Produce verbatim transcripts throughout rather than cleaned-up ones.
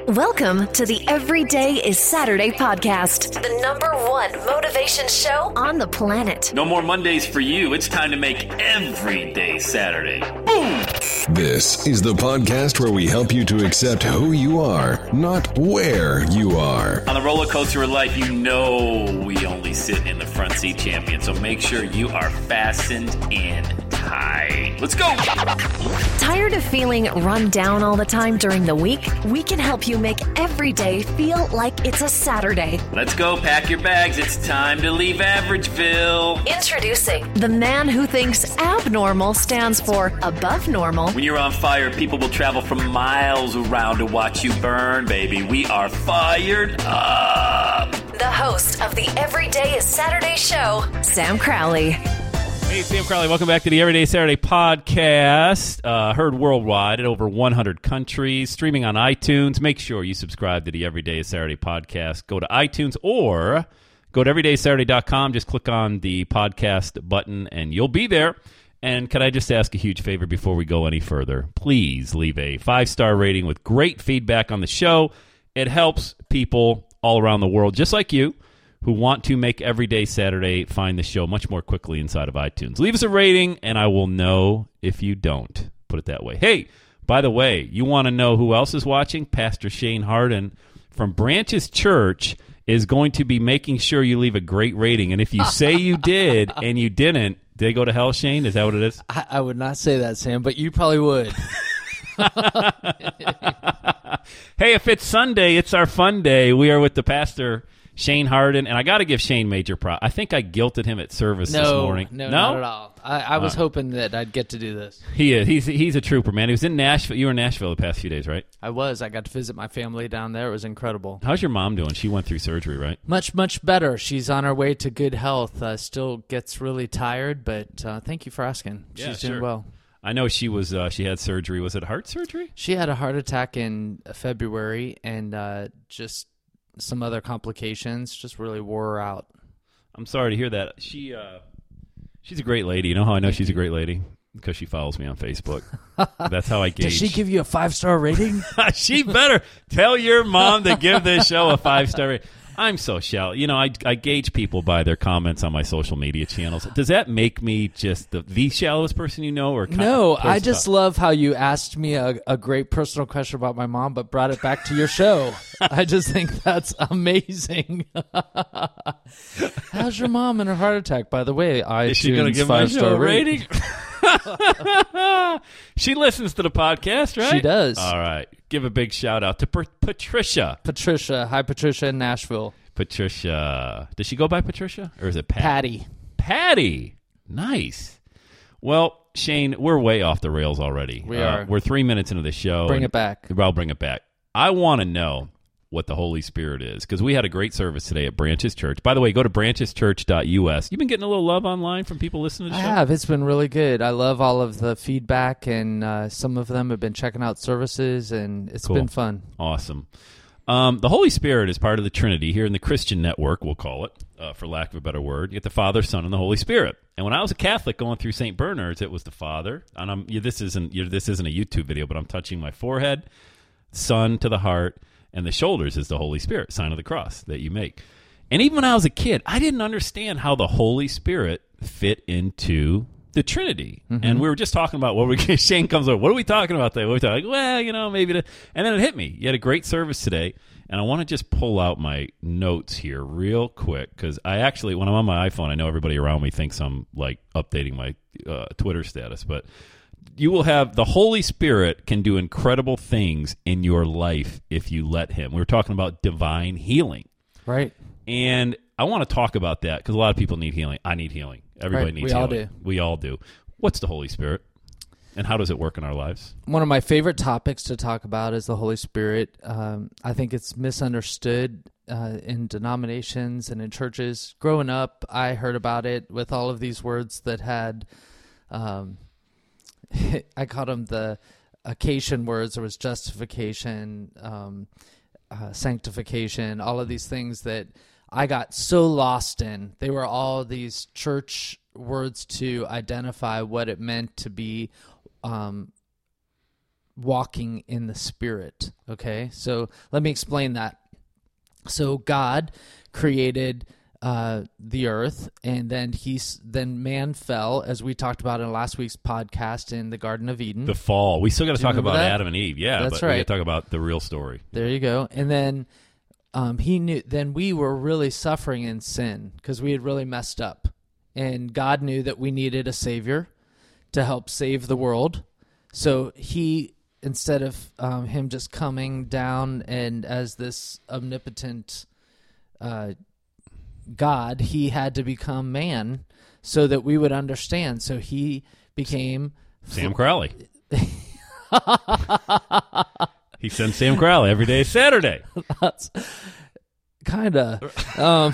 Welcome to the Everyday is Saturday podcast, the number one motivation show on the planet. No more Mondays for you. It's time to make every day Saturday. Boom! This is the podcast where we help you to accept who you are, not where you are. On the roller coaster of life, you know we only sit in the front seat, champion. So make sure you are fastened in tight. Let's go! Tired of feeling run down all the time during the week? We can help you make every day feel like it's a Saturday. Let's go. Pack your bags. It's time to leave Averageville. Introducing the man who thinks abnormal stands for above normal. When you're on fire, people will travel from miles around to watch you burn, baby. We are fired up. The host of the Everyday is Saturday show, Sam Crowley. Hey, Sam Crowley. Welcome back to the Everyday Saturday podcast. Uh, heard worldwide in over one hundred countries, streaming on iTunes. Make sure you subscribe to the Everyday Saturday podcast. Go to iTunes or go to everyday saturday dot com. Just click on the podcast button and you'll be there. And can I just ask a huge favor before we go any further? Please leave a five-star rating with great feedback on the show. It helps people all around the world, just like you, who want to make Everyday Saturday find the show much more quickly inside of iTunes. Leave us a rating, and I will know if you don't. Put it that way. Hey, by the way, you want to know who else is watching? Pastor Shane Harden from Branches Church is going to be making sure you leave a great rating. And if you say you did and you didn't, did they go to hell, Shane? Is that what it is? I, I would not say that, Sam, but you probably would. Hey, if it's Sunday, it's our fun day. We are with the pastor, Shane Harden, and I got to give Shane major props. I think I guilted him at service no, this morning. No, no, not at all. I, I was uh, hoping that I'd get to do this. He is. He's he's a trooper, man. He was in Nashville. You were in Nashville the past few days, right? I was. I got to visit my family down there. It was incredible. How's your mom doing? She went through surgery, right? Much, much better. She's on her way to good health. Uh, still gets really tired, but uh, thank you for asking. She's Yeah, doing sure. well. I know she was. Uh, she had surgery. Was it heart surgery? She had a heart attack in February and uh, just some other complications. Just really wore her out. I'm sorry to hear that. She uh, she's a great lady. You know how I know she's a great lady? Because she follows me on Facebook. That's how I gauge. Does she give you a five-star rating? She better tell your mom to give this show a five-star rating. I'm so shallow. You know, I, I gauge people by their comments on my social media channels. Does that make me just the, the shallowest person you know? Or No, I just love how you asked me a, a great personal question about my mom, but brought it back to your show. I just think that's amazing. How's your mom and her heart attack? By the way, I Is she going to give my show a rating? rating? She listens to the podcast, right? She does. All right. Give a big shout out to Pat- Patricia. Patricia. Hi, Patricia in Nashville. Patricia. Does she go by Patricia? Or is it Pat? Patty. Patty. Nice. Well, Shane, we're way off the rails already. We uh, are. We're three minutes into the show. Bring and it back. I'll bring it back. I want to know what the Holy Spirit is, because we had a great service today at Branches Church. By the way, go to branches church dot u s. You've been getting a little love online from people listening to the I show? have. It's been really good. I love all of the feedback, and uh, some of them have been checking out services, and it's Cool. been fun. Awesome. Um, the Holy Spirit is part of the Trinity here in the Christian network, we'll call it, uh, for lack of a better word. You get the Father, Son, and the Holy Spirit. And when I was a Catholic going through Saint Bernard's, it was the Father. And I'm, yeah, this isn't yeah, this isn't a YouTube video, but I'm touching my forehead, Son to the heart, and the shoulders is the Holy Spirit, sign of the cross that you make. And even when I was a kid, I didn't understand how the Holy Spirit fit into the Trinity. Mm-hmm. And we were just talking about what we Shane comes over. What are we talking about today? What are we talking? Like, well, you know, maybe. The, and then it hit me. You had a great service today, and I want to just pull out my notes here real quick because I actually, when I'm on my iPhone, I know everybody around me thinks I'm like updating my uh, Twitter status, but you will have the Holy Spirit can do incredible things in your life if you let him. We were talking about divine healing. Right. And I want to talk about that because a lot of people need healing. I need healing. Everybody Right. needs We healing. all do. We all do. What's the Holy Spirit? And how does it work in our lives? One of my favorite topics to talk about is the Holy Spirit. Um, I think it's misunderstood uh, in denominations and in churches. Growing up, I heard about it with all of these words that had, um, I called them the occasion words. There was justification, um, uh, sanctification, all of these things that I got so lost in. They were all these church words to identify what it meant to be um, walking in the Spirit. Okay, so let me explain that. So God created uh, the earth, and then he's then man fell, as we talked about in last week's podcast, in the Garden of Eden. The fall. We still got to talk about that? Adam and Eve. Yeah, That's but right. we got to talk about the real story. There you go. And then um, he knew. Then we were really suffering in sin because we had really messed up, and God knew that we needed a Savior to help save the world. So he, instead of um, him just coming down and as this omnipotent uh, God, he had to become man so that we would understand. So he became Sam Crowley. He sends Sam Crowley every day Saturday. That's kind of. Um,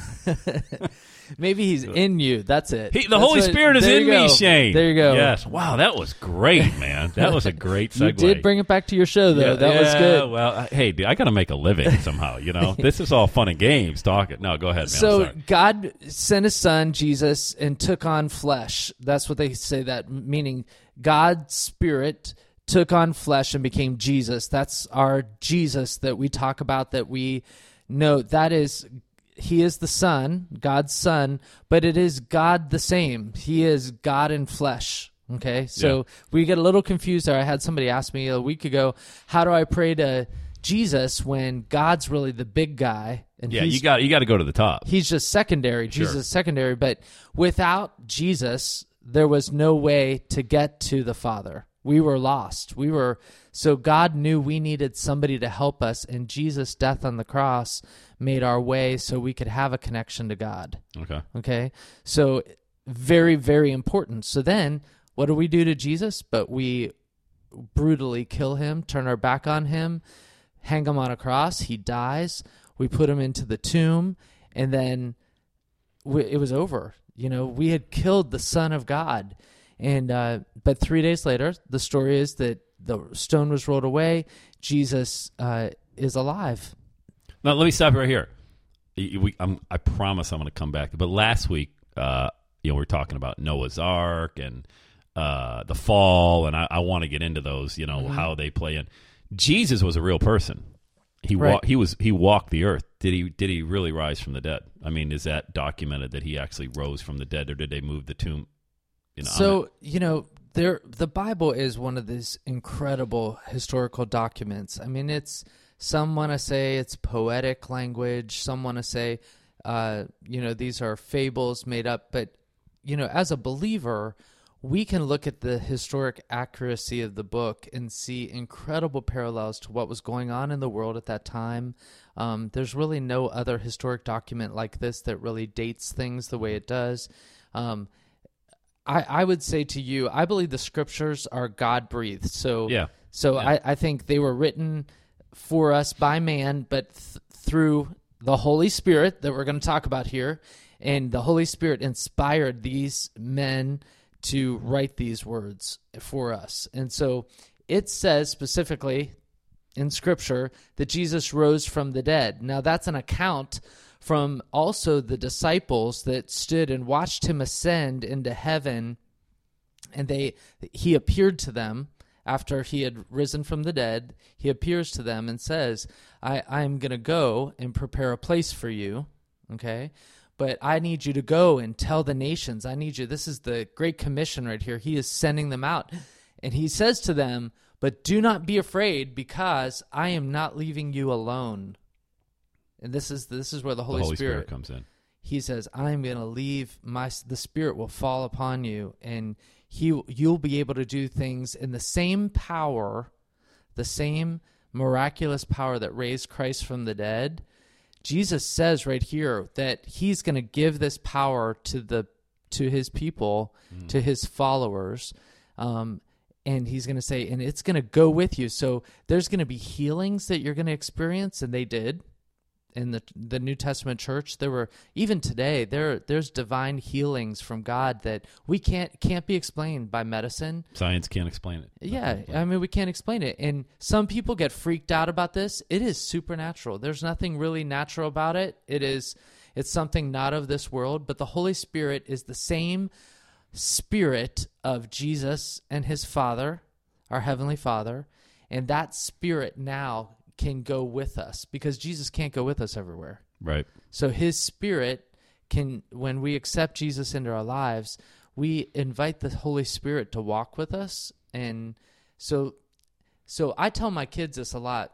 maybe he's in you. That's it. He, the That's Holy what- Spirit is there in you me, go. Shane. There you go. Yes. Wow, that was great, man. That was a great segue. You did bring it back to your show, though. Yeah, that was yeah, good. Well, uh, hey, dude, I got to make a living somehow, you know? This is all fun and games talking. No, go ahead, man. So I'm sorry. God sent his son, Jesus, and took on flesh. That's what they say, that meaning God's Spirit took on flesh and became Jesus. That's our Jesus that we talk about, that we know. That is, he is the Son, God's Son, but it is God the same. He is God in flesh. Okay, so Yeah. we get a little confused there. I had somebody ask me a week ago, how do I pray to Jesus when God's really the big guy? And Yeah, he's you got you got to go to the top. He's just secondary. Sure. Jesus is secondary. But without Jesus, there was no way to get to the Father. We were lost. We were so God knew we needed somebody to help us, and Jesus' death on the cross made our way so we could have a connection to God. Okay. Okay? So very, very important. So then what do we do to Jesus? But we brutally kill him, turn our back on him, hang him on a cross. He dies. We put him into the tomb, and then we, it was over. You know, we had killed the Son of God. And uh, but three days later, the story is that the stone was rolled away. Jesus uh, is alive. Now, let me stop right here. Y- We, I'm, I promise I'm going to come back. But last week, uh, you know, we were talking about Noah's Ark and uh, the fall, and I, I want to get into those, you know, Mm-hmm. how they play in. Jesus was a real person. He Right. wa- he was he walked the earth. Did he did he really rise from the dead? I mean, is that documented that he actually rose from the dead, or did they move the tomb? You know, I'm So, not- you know, there the Bible is one of these incredible historical documents. I mean, it's, some want to say it's poetic language. Some want to say, uh, you know, these are fables made up. But, you know, as a believer, we can look at the historic accuracy of the book and see incredible parallels to what was going on in the world at that time. Um, there's really no other historic document like this that really dates things the way it does. Um, I, I would say to you, I believe the scriptures are God-breathed. So, Yeah. so Yeah. I, I think they were written for us by man, but th- through the Holy Spirit that we're going to talk about here. And the Holy Spirit inspired these men to write these words for us. And so it says specifically in Scripture that Jesus rose from the dead. Now, that's an account from also the disciples that stood and watched him ascend into heaven, and they he appeared to them after he had risen from the dead. He appears to them and says, I, I'm going to go and prepare a place for you, okay? But I need you to go and tell the nations. I need you. This is the Great Commission right here. He is sending them out. And he says to them, but do not be afraid, because I am not leaving you alone. And this is this is where the Holy, the Holy Spirit, Spirit comes in. He says, I'm going to leave my, the Spirit will fall upon you, and he, you'll be able to do things in the same power, the same miraculous power that raised Christ from the dead. Jesus says right here that he's going to give this power to the to his people, mm. to his followers, um, and he's going to say, and it's going to go with you. So there's going to be healings that you're going to experience, and they did. In the the New Testament church, there were, even today, there there's divine healings from God that we can't can't be explained by medicine. Science can't explain it. Yeah, I mean, we can't explain it. And some people get freaked out about this. It is supernatural. There's nothing really natural about it. It is, it's something not of this world, but the Holy Spirit is the same Spirit of Jesus and his Father, our Heavenly Father, and that Spirit now can go with us because Jesus can't go with us everywhere. Right. So his Spirit can, when we accept Jesus into our lives, we invite the Holy Spirit to walk with us. And so, so I tell my kids this a lot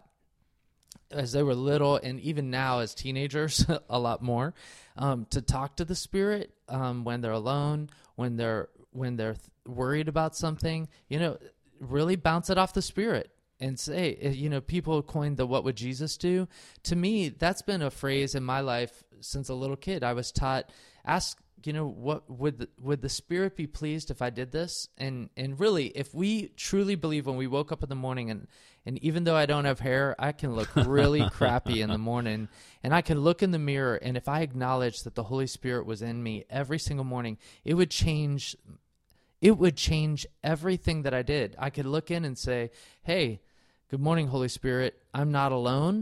as they were little, and even now as teenagers, a lot more, um, to talk to the Spirit um, when they're alone, when they're when they're th- worried about something. You know, really bounce it off the Spirit and say, you know, people coined the "What would Jesus do?" To me, that's been a phrase in my life since a little kid. I was taught, ask, you know, what would the, would the Spirit be pleased if I did this? And and really, if we truly believe when we woke up in the morning, and and even though I don't have hair, I can look really crappy in the morning, and I can look in the mirror, and if I acknowledge that the Holy Spirit was in me every single morning, it would change. It would change everything that I did. I could look in and say, "Hey, good morning, Holy Spirit. I'm not alone.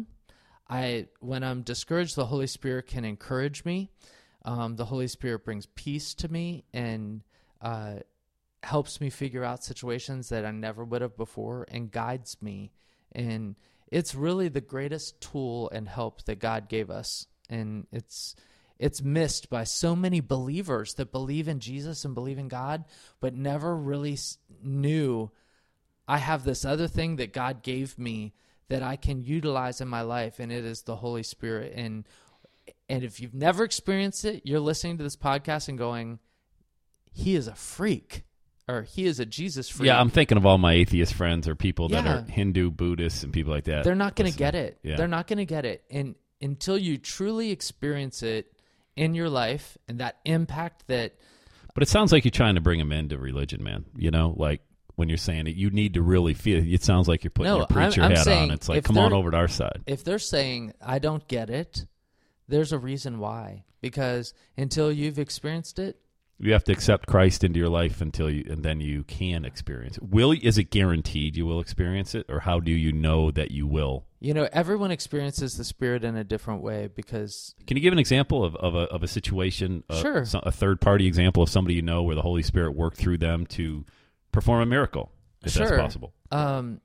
I when I'm discouraged, the Holy Spirit can encourage me." Um, the Holy Spirit brings peace to me and uh, helps me figure out situations that I never would have before and guides me. And it's really the greatest tool and help that God gave us. And it's it's missed by so many believers that believe in Jesus and believe in God, but never really knew I have this other thing that God gave me that I can utilize in my life, and it is the Holy Spirit. And And if you've never experienced it, you're listening to this podcast and going, he is a freak, or he is a Jesus freak. Yeah, I'm thinking of all my atheist friends or people that Yeah. are Hindu, Buddhists, and people like that. They're not going to Listen, get it. Yeah. They're not going to get it. And until you truly experience it in your life and that impact that... But it sounds like you're trying to bring them into religion, man. You know, like when you're saying it, you need to really feel it. It sounds like you're putting No, your preacher I'm- I'm hat saying on. It's like, if come on they're- over to our side. If they're saying, I don't get it, there's a reason why. Because until you've experienced it, You have to accept Christ into your life until you, and then you can experience it. Will is it guaranteed you will experience it, or how do you know that you will? you know, everyone experiences the Spirit in a different way because... Can you give an example of, of a of a situation? Uh, Sure. some- a third party example of somebody you know where the Holy Spirit worked through them to perform a miracle, if Sure. that's possible. Um,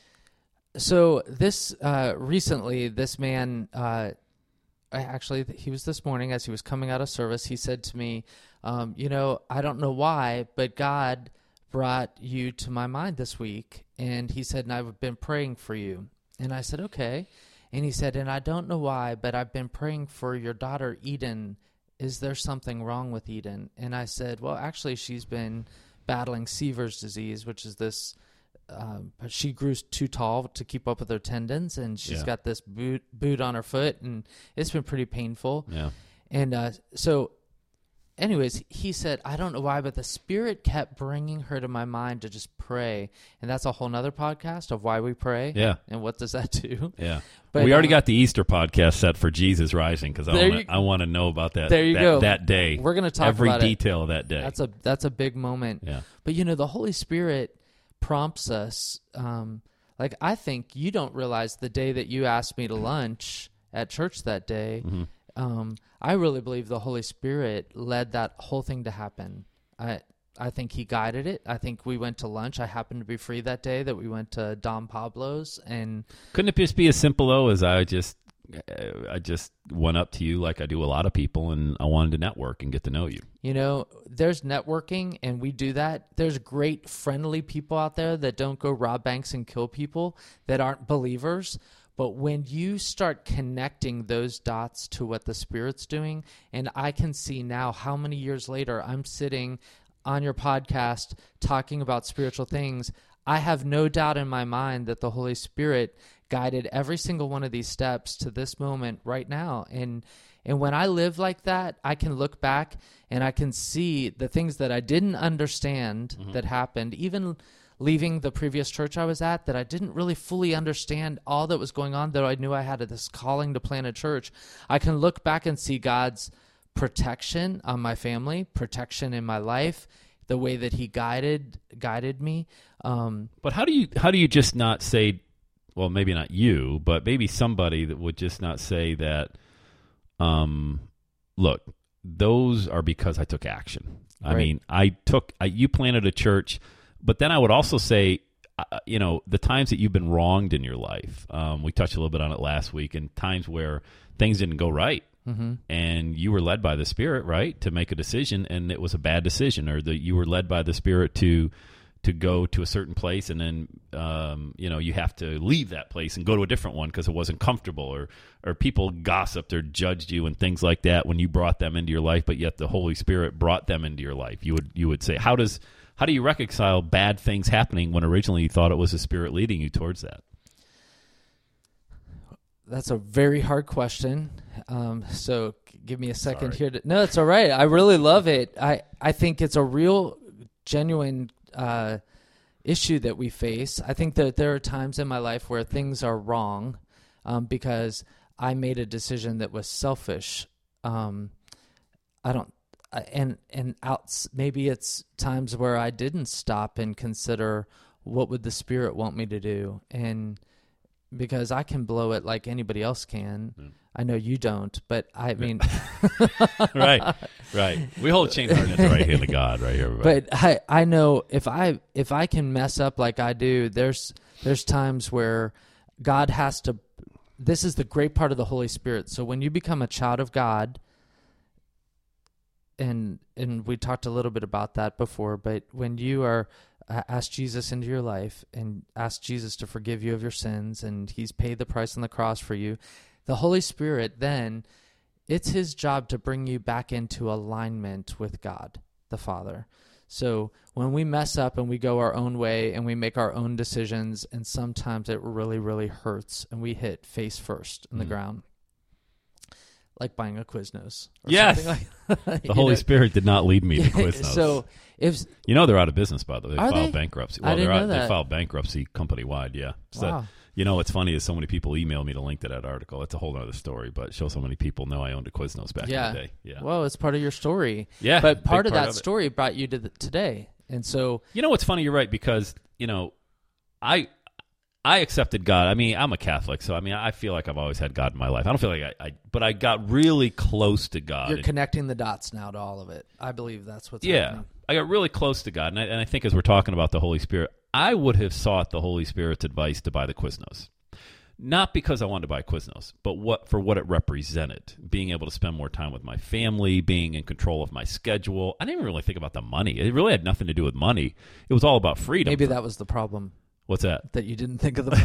so this uh, recently, this man, uh, I actually, he was this morning as he was coming out of service. He said to me, um, "You know, I don't know why, but God brought you to my mind this week." And he said, "And I've been praying for you." And I said, "Okay." And he said, "And I don't know why, but I've been praying for your daughter Eden. Is there something wrong with Eden?" And I said, "Well, actually, she's been battling Seaver's disease, which is this, um, she grew too tall to keep up with her tendons, and she's Yeah. got this boot, boot on her foot, and it's been pretty painful." Yeah. And uh, so anyways, he said, "I don't know why, but the Spirit kept bringing her to my mind to just pray." And that's a whole nother podcast of why we pray. Yeah. And what does that do? Yeah. But, we already uh, got the Easter podcast set for Jesus Rising because I There want you- to I want to know about that. There you that, go. That day. We're gonna talk every about it. detail of that day. That's a that's a big moment. Yeah. But you know, the Holy Spirit prompts us. Um, like I think you don't realize the day that you asked me to lunch at church that day. Mm-hmm. Um, I really believe the Holy Spirit led that whole thing to happen. I I think He guided it. I think we went to lunch. I happened to be free that day. That we went to Don Pablo's, and Couldn't it just be as simple though as I just uh, I just went up to you like I do a lot of people, and I wanted to network and get to know you. you know, there's networking, and we do that. There's great friendly people out there that don't go rob banks and kill people that aren't believers. But when you start connecting those dots to what the Spirit's doing, and I can see now how many years later I'm sitting on your podcast talking about spiritual things, I have no doubt in my mind that the Holy Spirit guided every single one of these steps to this moment right now. And and when I live like that, I can look back and I can see the things that I didn't understand Mm-hmm. that happened, even leaving the previous church I was at, that I didn't really fully understand all that was going on, though I knew I had this calling to plant a church. I can look back and see God's protection on my family, protection in my life, the way that He guided guided me. Um, But how do you how do you just not say, well, maybe not you, but maybe somebody that would just not say that, um, look, those are because I took action. I Right. mean, I took, I, you planted a church, but then I would also say, uh, you know, the times that you've been wronged in your life, um, we touched a little bit on it last week, and times where things didn't go right. Mm-hmm. And you were led by the Spirit, right, to make a decision, and it was a bad decision, or that you were led by the Spirit to to go to a certain place, and then um, you know you have to leave that place and go to a different one because it wasn't comfortable, or or people gossiped or judged you and things like that when you brought them into your life, but yet the Holy Spirit brought them into your life. You would you would say, how does how do you reconcile bad things happening when originally you thought it was the Spirit leading you towards that? That's a very hard question. Um, so give me a second Sorry. here. To, no, it's all right. I really love it. I, I think it's a real, genuine uh, issue that we face. I think that there are times in my life where things are wrong um, because I made a decision that was selfish. Um, I don't, and and outs. Maybe it's times where I didn't stop and consider what would the Spirit want me to do, and because I can blow it like anybody else can. Mm. I know you don't, but I mean... right, right. We hold chain hardened at the right hand of God right here. Everybody. But I, I know if I if I can mess up like I do, there's there's times where God has to... This is the great part of the Holy Spirit. So when you become a child of God, and and we talked a little bit about that before, but when you are... ask Jesus into your life and ask Jesus to forgive you of your sins, and he's paid the price on the cross for you. The Holy Spirit, then, it's his job to bring you back into alignment with God, the Father. So when we mess up and we go our own way and we make our own decisions, and sometimes it really, really hurts, and we hit face first in mm. the ground, like buying a Quiznos. Or yes. Something like the Holy know? Spirit did not lead me to Quiznos. So if you know they're out of business, by the way. They are filed they? bankruptcy. Well, I didn't they're out, know that. They filed bankruptcy company wide. Yeah. So, wow. You know what's funny is so many people email me to link to that article. It's a whole other story, but show so many people know I owned a Quiznos back yeah. in the day. Yeah. Well, it's part of your story. Yeah. But part of part that of story brought you to the, today, and so you know what's funny? You're right, because you know, I. I accepted God. I mean, I'm a Catholic, so I mean, I feel like I've always had God in my life. I don't feel like I, I but I got really close to God. You're connecting the dots now to all of it. I believe that's what's yeah, happening. I got really close to God, and I, and I think as we're talking about the Holy Spirit, I would have sought the Holy Spirit's advice to buy the Quiznos. Not because I wanted to buy Quiznos, but what for what it represented, being able to spend more time with my family, being in control of my schedule. I didn't even really think about the money. It really had nothing to do with money. It was all about freedom. Maybe that was the problem. What's that? That you didn't think of the money.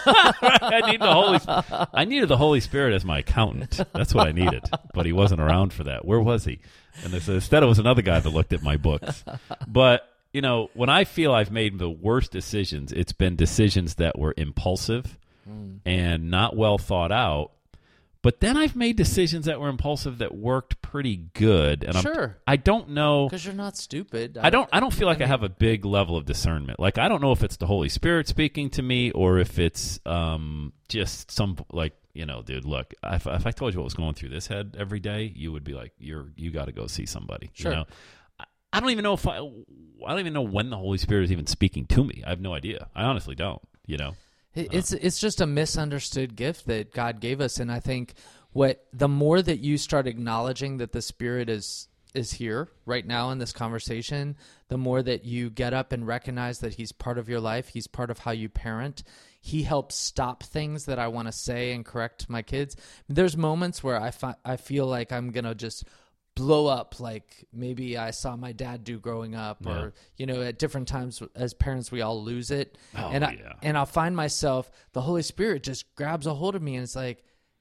I need the Holy. I needed the Holy Spirit as my accountant. That's what I needed. But he wasn't around for that. Where was he? And this, instead, it was another guy that looked at my books. But you know, when I feel I've made the worst decisions, it's been decisions that were impulsive mm. and not well thought out. But then I've made decisions that were impulsive that worked pretty good. And sure. I'm, I don't know. Because you're not stupid. I don't I don't feel like I, mean, I have a big level of discernment. Like, I don't know if it's the Holy Spirit speaking to me or if it's um, just some, like, you know, dude, look, if, if I told you what was going through this head every day, you would be like, you're, you got to go see somebody. Sure. You know? I, I don't even know if I, I don't even know when the Holy Spirit is even speaking to me. I have no idea. I honestly don't, you know. It's it's just a misunderstood gift that God gave us, and I think what the more that you start acknowledging that the Spirit is is here right now in this conversation, the more that you get up and recognize that He's part of your life, He's part of how you parent. He helps stop things that I want to say and correct my kids. There's moments where I fi- I feel like I'm gonna just blow up, like maybe I saw my dad do growing up, or yeah. you know, at different times as parents we all lose it, oh, and I yeah. and I'll find myself, the Holy Spirit just grabs a hold of me and it's like,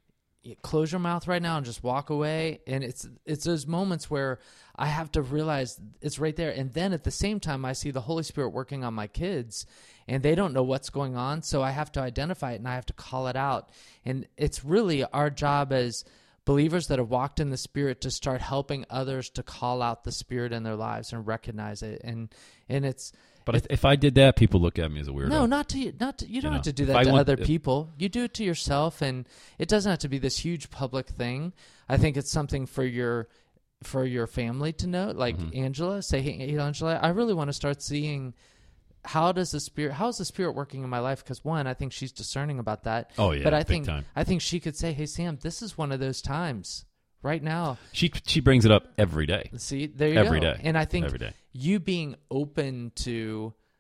close your mouth right now and just walk away. And it's it's those moments where I have to realize it's right there, and then at the same time I see the Holy Spirit working on my kids, and they don't know what's going on, so I have to identify it and I have to call it out. And it's really our job as believers that have walked in the Spirit to start helping others to call out the Spirit in their lives and recognize it. And and it's but it, if I did that, people look at me as a weirdo. no, not to you. Not to, you don't you know, have to do if that I to want, other if, people. You do it to yourself, and it doesn't have to be this huge public thing. I think it's something for your for your family to know. Like mm-hmm. Angela, say, hey, Angela, I really want to start seeing. How does the Spirit? How is the Spirit working in my life? Because one, I think she's discerning about that. Oh yeah, but I big think time. I think she could say, "Hey Sam, this is one of those times right now." She she brings it up every day. See, there you every go. day, And I think every day. you being open to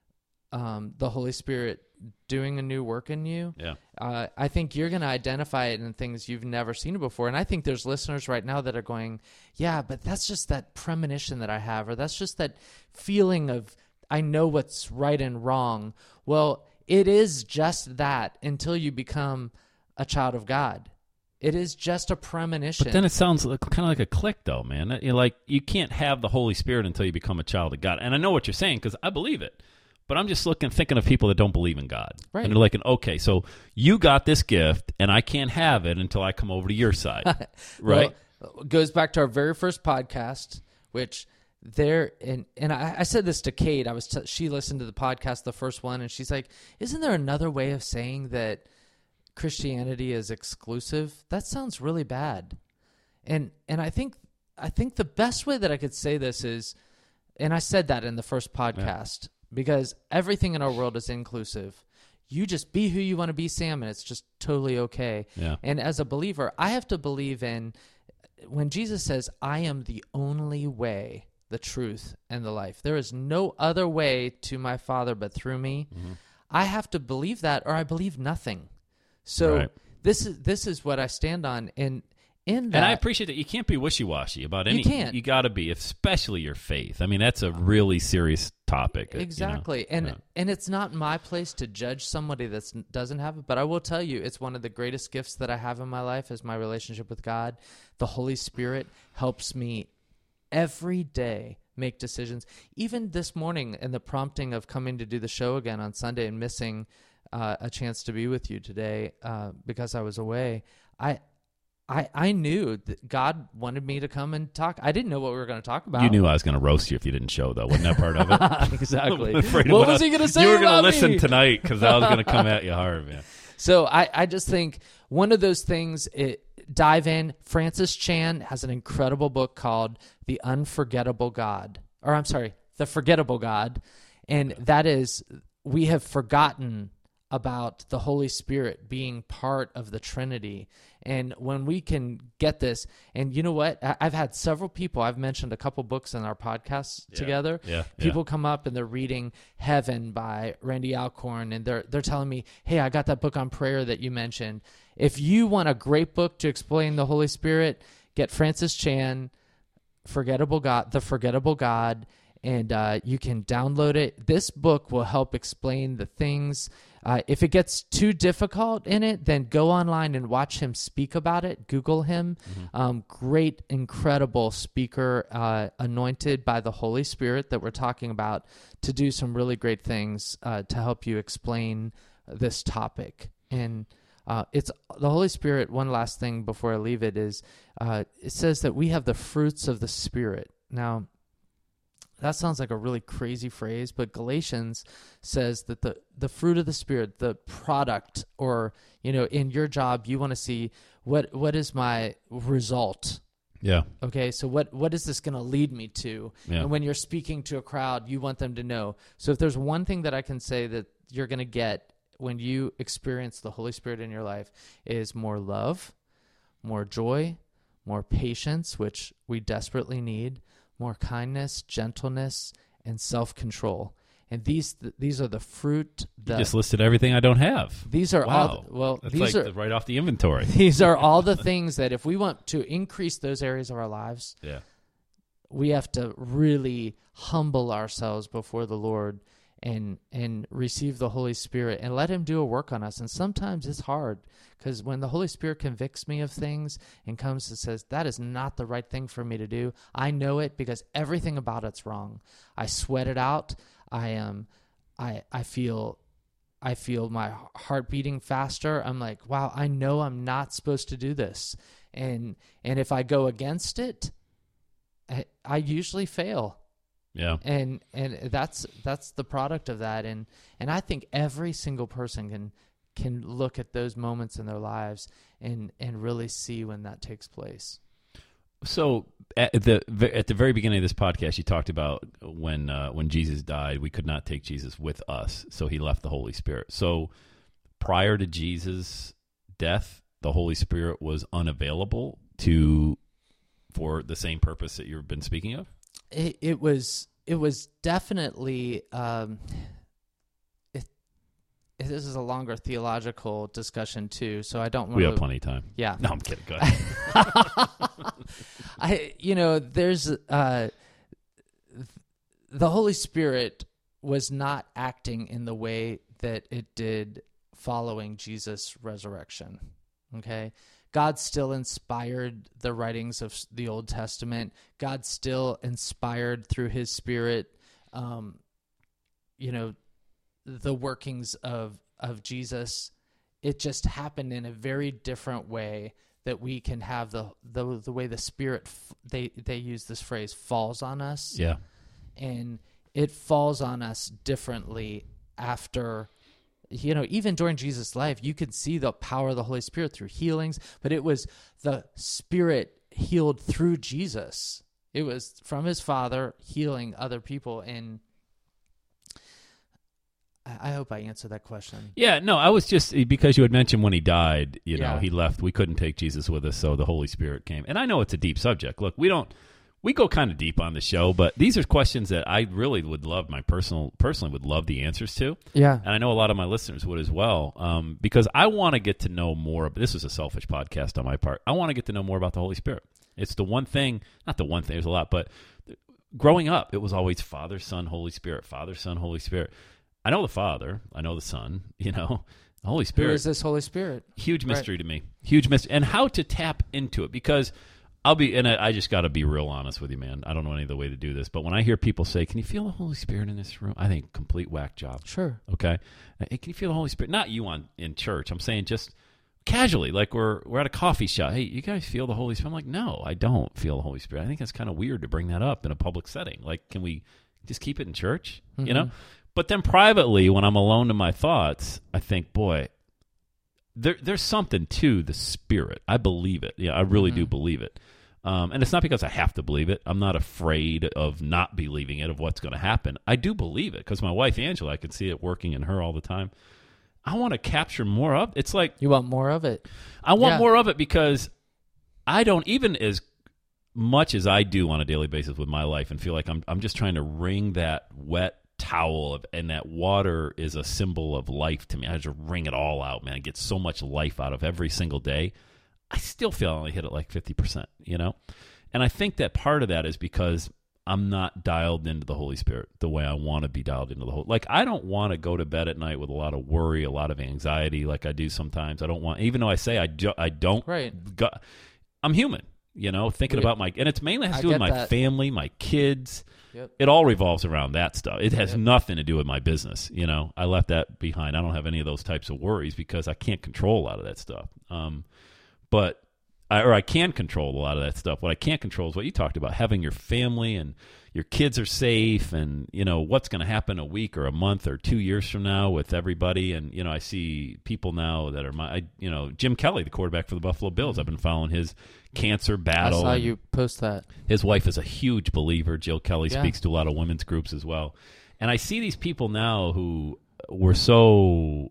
um, the Holy Spirit doing a new work in you, Yeah. uh, I think you're going to identify it in things you've never seen before. And I think there's listeners right now that are going, yeah, but that's just that premonition that I have, or that's just that feeling of I know what's right and wrong. Well, it is just that until you become a child of God. It is just a premonition. But then it sounds like, kind of like a click, though, man. You're like, you can't have the Holy Spirit until you become a child of God. And I know what you're saying because I believe it. But I'm just looking, thinking of people that don't believe in God. Right. And they're like, okay, so you got this gift, and I can't have it until I come over to your side. Right? Well, it goes back to our very first podcast, which there, and, and I, I said this to Kate. I was t- she listened to the podcast, the first one, and she's like, isn't there another way of saying that Christianity is exclusive? That sounds really bad. And and I think I think the best way that I could say this is, and I said that in the first podcast, yeah. because everything in our world is inclusive. You just be who you want to be, Sam, and it's just totally okay. Yeah. And as a believer, I have to believe in, when Jesus says, I am the only way, the truth, and the life. There is no other way to my Father but through me. Mm-hmm. I have to believe that, or I believe nothing. So right. this is this is what I stand on, and in that, and I appreciate that you can't be wishy-washy about any. You can't. You got to be, especially your faith. I mean, that's a really serious topic. Exactly, you know? and yeah. and it's not my place to judge somebody that doesn't have it. But I will tell you, it's one of the greatest gifts that I have in my life is my relationship with God. The Holy Spirit helps me every day make decisions. Even this morning, in the prompting of coming to do the show again on Sunday and missing Uh, a chance to be with you today uh, because I was away, I, I I knew that God wanted me to come and talk. I didn't know what we were going to talk about. You knew I was going to roast you if you didn't show, though. Wasn't that part of it? Exactly. What was he going to say You were going to listen me? tonight because I was going to come at you hard, man. So I, I just think one of those things, it, dive in. Francis Chan has an incredible book called The Unforgettable God. Or I'm sorry, The Forgettable God. And that is, we have forgotten about the Holy Spirit being part of the Trinity. And when we can get this, and you know what? I- I've had several people, I've mentioned a couple books in our podcasts yeah, together. Yeah, people yeah. come up and they're reading Heaven by Randy Alcorn, and they're they're telling me, hey, I got that book on prayer that you mentioned. If you want a great book to explain the Holy Spirit, get Francis Chan, Forgettable God, The Forgettable God, and uh, you can download it. This book will help explain the things. Uh, if it gets too difficult in it, then go online and watch him speak about it. Google him. Mm-hmm. Um, great, incredible speaker, uh, anointed by the Holy Spirit that we're talking about to do some really great things uh, to help you explain this topic. And uh, it's the Holy Spirit. One last thing before I leave it is uh, it says that we have the fruits of the Spirit. Now, that sounds like a really crazy phrase, but Galatians says that the, the fruit of the Spirit, the product, or, you know, in your job, you want to see what what is my result? Yeah. Okay, so what, what is this going to lead me to? Yeah. And when you're speaking to a crowd, you want them to know. So if there's one thing that I can say that you're going to get when you experience the Holy Spirit in your life is more love, more joy, more patience, which we desperately need, more kindness, gentleness, and self-control. And these th- these are the fruit. The, You just listed everything I don't have. These are wow. all. Well, That's these like are the, right off the inventory. these are all the things that if we want to increase those areas of our lives, Yeah. we have to really humble ourselves before the Lord and and receive the Holy Spirit and let him do a work on us. And sometimes it's hard because when the Holy Spirit convicts me of things and comes and says, that is not the right thing for me to do, I know it because everything about it's wrong. I sweat it out. I am, I I feel I feel my heart beating faster. I'm like, wow, I know I'm not supposed to do this. And and if I go against it, I, I usually fail. Yeah. And and that's that's the product of that. And and I think every single person can can look at those moments in their lives and and really see when that takes place. So at the at the very beginning of this podcast, you talked about when uh, when Jesus died, we could not take Jesus with us, so he left the Holy Spirit. So prior to Jesus' death, the Holy Spirit was unavailable to for the same purpose that you've been speaking of? It, it was it was definitely um, this is a longer theological discussion too, so I don't want We to... have plenty of time. Yeah. No, I'm kidding. Go ahead. I, you know, there's uh, the Holy Spirit was not acting in the way that it did following Jesus' resurrection. Okay, God still inspired the writings of the Old Testament. God still inspired through His Spirit, um, you know, the workings of of Jesus. It just happened in a very different way. That we can have the the the way the Spirit, they they use this phrase, falls on us. Yeah. And it falls on us differently after, you know, even during Jesus' life, you could see the power of the Holy Spirit through healings, but it was the Spirit healed through Jesus. It was from His Father healing other people. And I hope I answered that question. Yeah, no, I was just, because you had mentioned when He died, you know, Yeah. He left, we couldn't take Jesus with us, so the Holy Spirit came. And I know it's a deep subject. Look, we don't, we go kind of deep on the show, but these are questions that I really would love, my personal, personally would love the answers to. Yeah. And I know a lot of my listeners would as well, um, because I want to get to know more. This is a selfish podcast on my part. I want to get to know more about the Holy Spirit. It's the one thing, not the one thing, there's a lot, but growing up, it was always Father, Son, Holy Spirit, Father, Son, Holy Spirit. I know the Father, I know the Son, you know, the Holy Spirit. Who is this Holy Spirit? Huge mystery Right. to me. Huge mystery. And how to tap into it, because I'll be, and I, I just got to be real honest with you, man. I don't know any other way to do this, but when I hear people say, can you feel the Holy Spirit in this room? I think complete whack job. Sure. Okay. Hey, can you feel the Holy Spirit? Not you on in church. I'm saying just casually, like we're we're at a coffee shop. Hey, you guys feel the Holy Spirit? I'm like, no, I don't feel the Holy Spirit. I think that's kind of weird to bring that up in a public setting. Like, can we just keep it in church? Mm-hmm. You know? But then privately, when I'm alone to my thoughts, I think, boy, there there's something to the Spirit. I believe it. Yeah, I really Mm-hmm. do believe it. Um, and it's not because I have to believe it. I'm not afraid of not believing it, of what's going to happen. I do believe it because my wife, Angela, I can see it working in her all the time. I want to capture more of it. It's like, You want more of it? I want Yeah. more of it because I don't, even as much as I do on a daily basis with my life and feel like I'm I'm just trying to wring that wet towel of, and that water is a symbol of life to me. I just wring it all out, man. I get so much life out of every single day. I still feel I only hit it like fifty percent, you know? And I think that part of that is because I'm not dialed into the Holy Spirit the way I want to be dialed into the Holy. Like, I don't want to go to bed at night with a lot of worry, a lot of anxiety like I do sometimes. I don't want, even though I say I, do, I don't, Right. go, I'm human, you know, thinking We- about my, and it's mainly has I to do with get my that. family, my kids. Yep. It all revolves around that stuff. It has Yep. nothing to do with my business. You know, I left that behind. I don't have any of those types of worries because I can't control a lot of that stuff. Um, but I, or I can control a lot of that stuff. What I can't control is what you talked about, having your family and your kids are safe, and you know what's going to happen a week or a month or two years from now with everybody. And you know, I see people now that are my, I, you know, Jim Kelly, the quarterback for the Buffalo Bills. I've been following his cancer battle. I saw and you post that. His wife is a huge believer. Jill Kelly Yeah. speaks to a lot of women's groups as well. And I see these people now who were so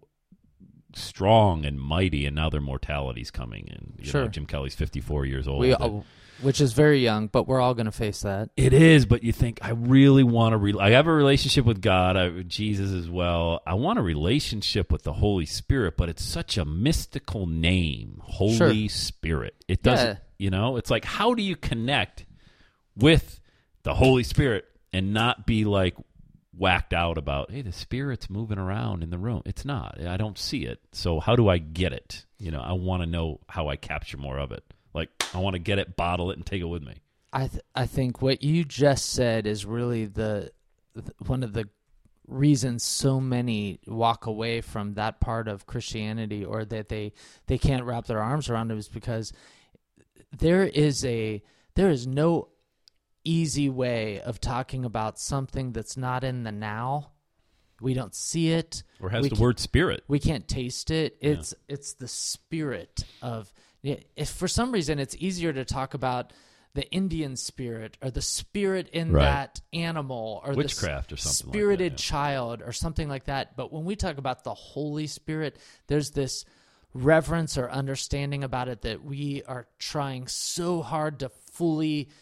strong and mighty, and now their mortality's coming. And you Sure. know, Jim Kelly's fifty-four years old. We, And- uh, which is very young, but we're all going to face that. It is, but you think, I really want to. Re- I have a relationship with God, I, with Jesus as well. I want a relationship with the Holy Spirit, but it's such a mystical name, Holy Sure. Spirit. It doesn't, Yeah. you know. It's like, how do you connect with the Holy Spirit and not be like whacked out about, hey, the Spirit's moving around in the room? It's not. I don't see it. So how do I get it? You know, I want to know how I capture more of it. Like, I want to get it, bottle it, and take it with me. I th- I think what you just said is really the, the one of the reasons so many walk away from that part of Christianity, or that they they can't wrap their arms around it, is because there is a there is no easy way of talking about something that's not in the now. We don't see it, Or has we the can't- word Spirit. we can't taste it. It's it's the spirit of. If for some reason it's easier to talk about the Indian spirit or the spirit in Right. that animal or Witchcraft the or something like that, spirited yeah. child or something like that. But when we talk about the Holy Spirit, there's this reverence or understanding about it that we are trying so hard to fully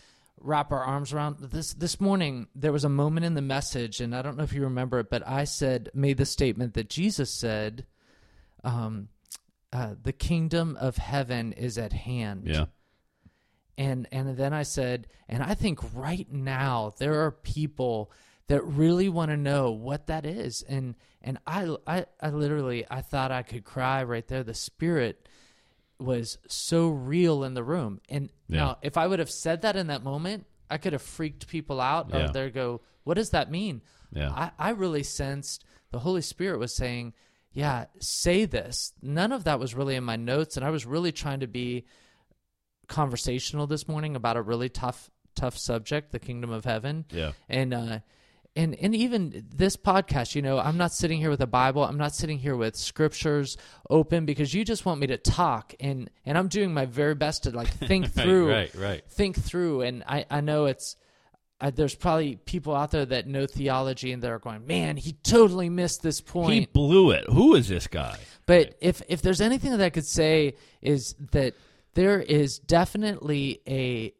wrap our arms around this. This morning, there was a moment in the message, and I don't know if you remember it, but I said, made the statement that Jesus said, um, uh, the kingdom of heaven is at hand. Yeah. And and then I said, and I think right now there are people that really want to know what that is. And and I, I, I literally, I thought I could cry right there. The Spirit was so real in the room. And Yeah. now, if I would have said that in that moment, I could have freaked people out. Yeah. Or they go, what does that mean? Yeah. I, I really sensed the Holy Spirit was saying, yeah, say this. None of that was really in my notes, and I was really trying to be conversational this morning about a really tough, tough subject, the kingdom of heaven. Yeah. And uh, and and even this podcast, you know, I'm not sitting here with a Bible. I'm not sitting here with scriptures open because you just want me to talk, and and I'm doing my very best to like think through, right, right. think through. And I I know it's. I, there's probably people out there that know theology and they're going, man, he totally missed this point. He blew it. Who is this guy? But Right. if if there's anything that I could say is that there is definitely a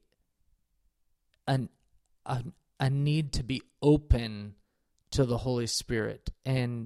an a, a need to be open to the Holy Spirit, and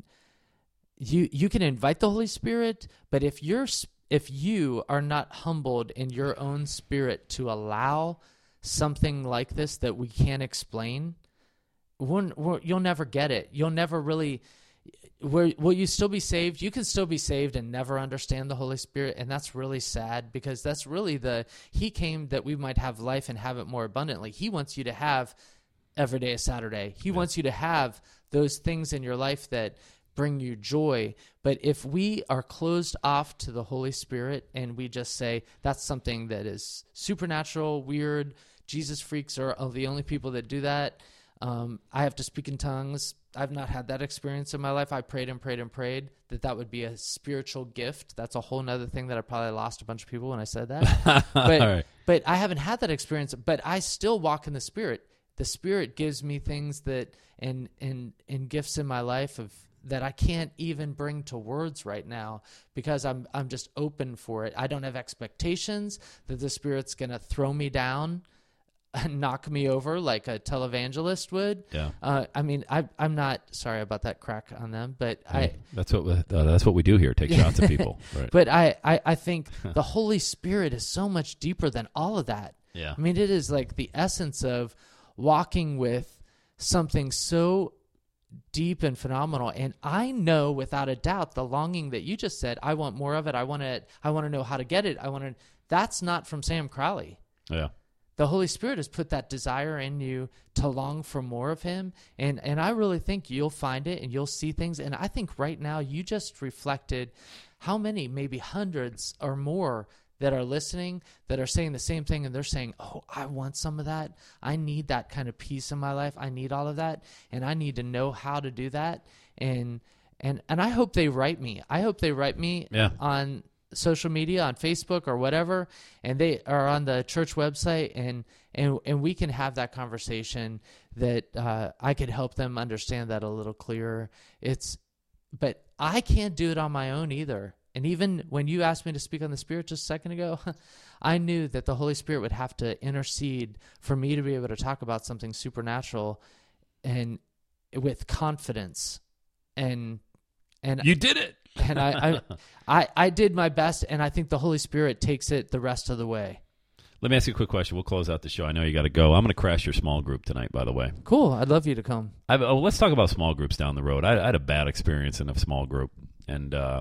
you you can invite the Holy Spirit, but if you're if you are not humbled in your own spirit to allow something like this that we can't explain, we're, we're, you'll never get it. You'll never really. Where, will you still be saved? You can still be saved and never understand the Holy Spirit, and that's really sad because that's really the, he came that we might have life and have it more abundantly. He wants you to have every day a Saturday. He wants you to have those things in your life that bring you joy. But if we are closed off to the Holy Spirit and we just say that's something that is supernatural, weird, Jesus freaks are the only people that do that. Um, I have to speak in tongues. I've not had that experience in my life. I prayed and prayed and prayed that that would be a spiritual gift. That's a whole nother thing that I probably lost a bunch of people when I said that. But, All right. but I haven't had that experience, but I still walk in the Spirit. The Spirit gives me things that, and, and, and gifts in my life of, that I can't even bring to words right now because I'm I'm just open for it. I don't have expectations that the Spirit's going to throw me down and knock me over like a televangelist would. Yeah. Uh, I mean, I, I'm not sorry about that crack on them, but I. That's what we, uh, that's what we do here. Take shots at people. Right. But I, I, I think the Holy Spirit is so much deeper than all of that. Yeah. I mean, it is like the essence of walking with something so deep and phenomenal. And I know without a doubt the longing that you just said, I want more of it. I want to, I want to know how to get it. I want to, that's not from Sam Crowley. Yeah. The Holy Spirit has put that desire in you to long for more of him. And, and I really think you'll find it and you'll see things. And I think right now you just reflected how many, maybe hundreds or more that are listening, that are saying the same thing, and they're saying, oh, I want some of that. I need that kind of peace in my life. I need all of that, and I need to know how to do that. And and and I hope they write me. I hope they write me Yeah. on social media, on Facebook or whatever, and they are on the church website, and and and we can have that conversation that uh, I could help them understand that a little clearer. It's, but I can't do it on my own either. And even when you asked me to speak on the Spirit just a second ago, I knew that the Holy Spirit would have to intercede for me to be able to talk about something supernatural and with confidence. And and You did it. and I, I I I did my best, and I think the Holy Spirit takes it the rest of the way. Let me ask you a quick question. We'll close out the show. I know you got to go. I'm going to crash your small group tonight, by the way. Cool. I'd love you to come. I've, oh, let's talk about small groups down the road. I, I had a bad experience in a small group, and uh,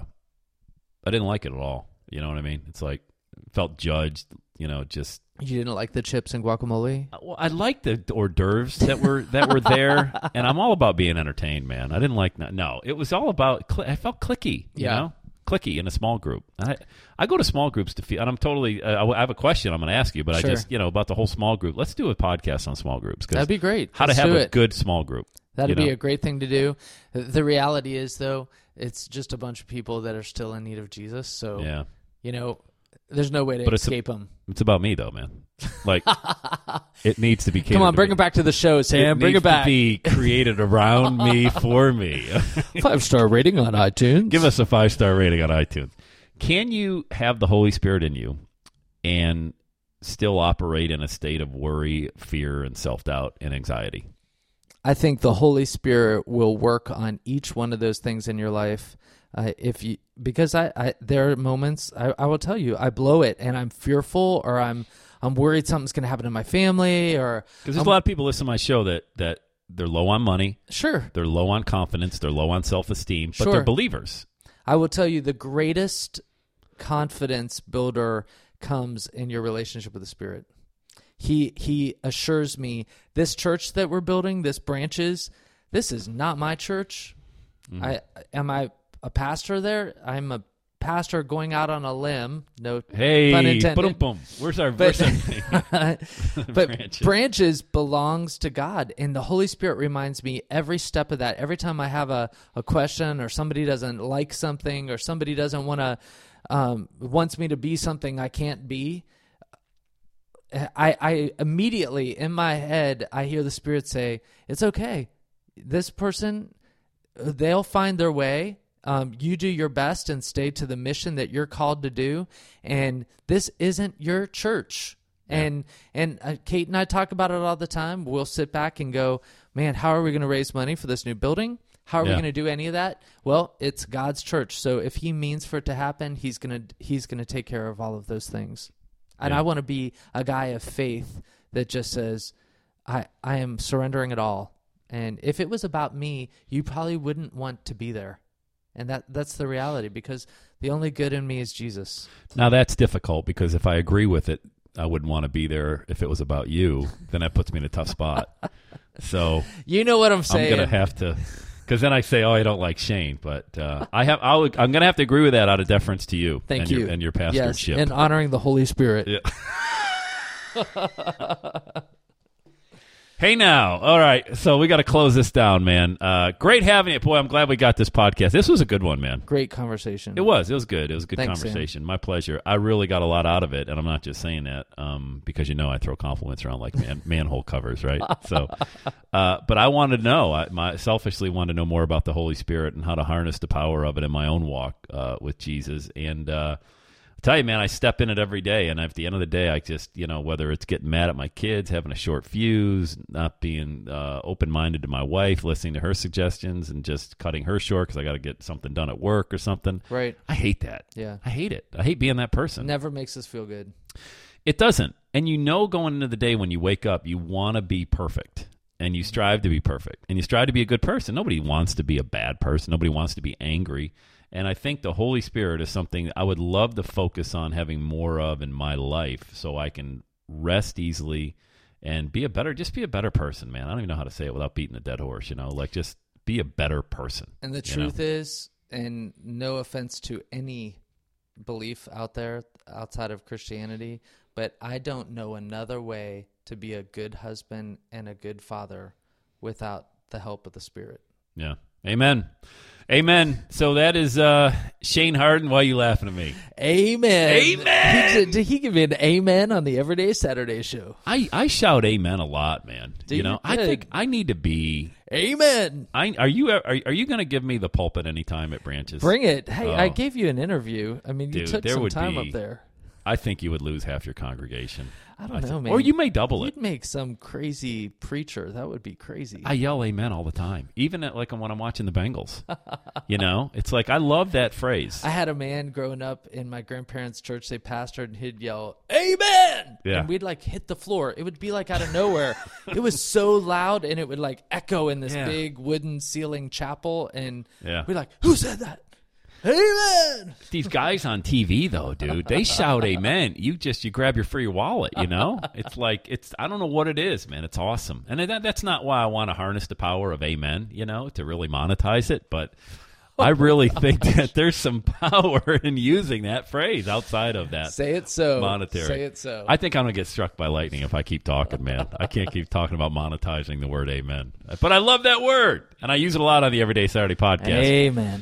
I didn't like it at all. You know what I mean? It's like, felt judged, you know, just... You didn't like the chips and guacamole? Well, I liked the hors d'oeuvres that were that were there, and I'm all about being entertained, man. I didn't like... No, it was all about... Cl- I felt clicky, you Yeah. know? Clicky in a small group. I I go to small groups to feel... And I'm totally... Uh, I have a question I'm going to ask you, but Sure. I just, you know, about the whole small group. Let's do a podcast on small groups. 'Cause That'd be great. How Let's to have do a it. good small group. That'd you be know? a great thing to do. The reality is, though, it's just a bunch of people that are still in need of Jesus. So, Yeah. you know, there's no way to But it's a- escape them. It's about me, though, man. Like, it needs to be catered Come on, to bring me. it back to the show, Sam. It bring needs it back. to be created around me, for me. Five star rating on iTunes. Give us a five-star rating on iTunes. Can you have the Holy Spirit in you and still operate in a state of worry, fear, and self-doubt and anxiety? I think the Holy Spirit will work on each one of those things in your life. Uh, if you, because I, I, there are moments I, I will tell you I blow it and I'm fearful or I'm, I'm worried something's going to happen to my family or because there's I'm, a lot of people listen to my show that that they're low on money, sure, they're low on confidence, they're low on self-esteem, but sure. they're believers. I will tell you the greatest confidence builder comes in your relationship with the Spirit. He he assures me, this church that we're building, this branches, this is not my church. Mm-hmm. I am I a pastor there? I'm a pastor going out on a limb. No hey, pun intended. Boom, boom. Where's our but, but branches. branches belongs to God, and the Holy Spirit reminds me every step of that. Every time I have a, a question, or somebody doesn't like something, or somebody doesn't want to um, wants me to be something I can't be. I, I immediately, in my head, I hear the Spirit say, it's okay. This person, they'll find their way. Um, you do your best and stay to the mission that you're called to do. And this isn't your church. Yeah. And and uh, Kate and I talk about it all the time. We'll sit back and go, man, how are we going to raise money for this new building? How are yeah. we going to do any of that? Well, it's God's church. So if he means for it to happen, he's going to he's going to take care of all of those things. And yeah. I want to be a guy of faith that just says, I, I am surrendering it all. And if it was about me, you probably wouldn't want to be there. And that that's the reality, because the only good in me is Jesus. Now, that's difficult, because if I agree with it, I wouldn't want to be there if it was about you. Then that puts me in a tough spot. So you know what I'm saying. I'm going to have to... Because then I say, "Oh, I don't like Shane," but uh, I have. I'll, I'm going to have to agree with that out of deference to you. Thank and you your, and your pastorship, yes, and honoring the Holy Spirit. Yeah. Hey, now, all right. So we got to close this down, man. Uh, great having you, boy. I'm glad we got this podcast. This was a good one, man. Great conversation. It was. It was good. It was a good Thanks, conversation. Sam. My pleasure. I really got a lot out of it, and I'm not just saying that um, because you know I throw compliments around like man, manhole covers, right? So, uh, but I wanted to know. I my, selfishly wanted to know more about the Holy Spirit and how to harness the power of it in my own walk uh, with Jesus. And uh, I tell you, man, I step in it every day, and at the end of the day, I just, you know, whether it's getting mad at my kids, having a short fuse, not being uh, open-minded to my wife, listening to her suggestions, and just cutting her short because I got to get something done at work or something. Right. I hate that. Yeah. I hate it. I hate being that person. Never makes us feel good. It doesn't. And you know, going into the day when you wake up, you want to be perfect, and you strive to be perfect, and you strive to be a good person. Nobody wants to be a bad person. Nobody wants to be angry. And I think the Holy Spirit is something I would love to focus on having more of in my life, so I can rest easily and be a better, just be a better person, man. I don't even know how to say it without beating a dead horse, you know, like just be a better person. And the truth know? is, and no offense to any belief out there outside of Christianity, but I don't know another way to be a good husband and a good father without the help of the Spirit. Yeah. Amen. Amen. So that is uh, Shane Harden. Why are you laughing at me? Amen. Amen. He, did he give me an amen on the Everyday Saturday show? I, I shout amen a lot, man. Do you know, you? I think I need to be amen. I are you are, are you going to give me the pulpit anytime at Branches? Bring it. Hey, oh. I gave you an interview. I mean, you Dude, took there some would time be, up there. I think you would lose half your congregation. I don't I know, th- man. Or you may double You'd it. make some crazy preacher. That would be crazy. I yell amen all the time, even at, like when I'm watching the Bengals. You know, it's like I love that phrase. I had a man growing up in my grandparents' church. They pastored, and he'd yell amen, yeah. and we'd like hit the floor. It would be like out of nowhere. It was so loud, and it would like echo in this yeah. big wooden ceiling chapel, and yeah. we're like, who said that? Amen. These guys on T V, though, dude, they shout amen. You just, you grab your free wallet, you know? It's like, it's, I don't know what it is, man. It's awesome. And that, that's not why I want to harness the power of amen, you know, to really monetize it. But I really think that there's some power in using that phrase outside of that. Say it so. Monetary. Say it so. I think I'm going to get struck by lightning if I keep talking, man. I can't keep talking about monetizing the word amen. But I love that word, and I use it a lot on the Everyday Saturday podcast. Amen.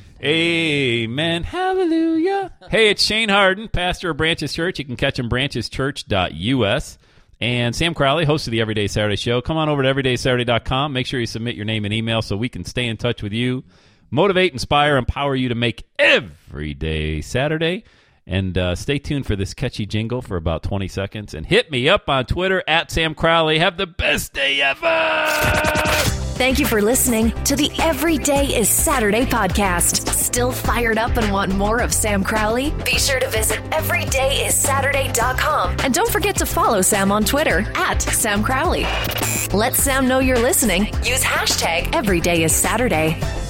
Amen. Hallelujah. Hey, it's Shane Harden, pastor of Branches Church. You can catch him branches church dot U S. And Sam Crowley, host of the Everyday Saturday Show. Come on over to everyday saturday dot com. Make sure you submit your name and email so we can stay in touch with you. Motivate, inspire, empower you to make every day Saturday And uh, stay tuned for this catchy jingle for about twenty seconds. And hit me up on Twitter at Sam Crowley. Have the best day ever! Thank you for listening to the Every Day is Saturday podcast. Still fired up and want more of Sam Crowley? Be sure to visit every day is saturday dot com. And don't forget to follow Sam on Twitter at Sam Crowley. Let Sam know you're listening. Use hashtag Every Day is Saturday.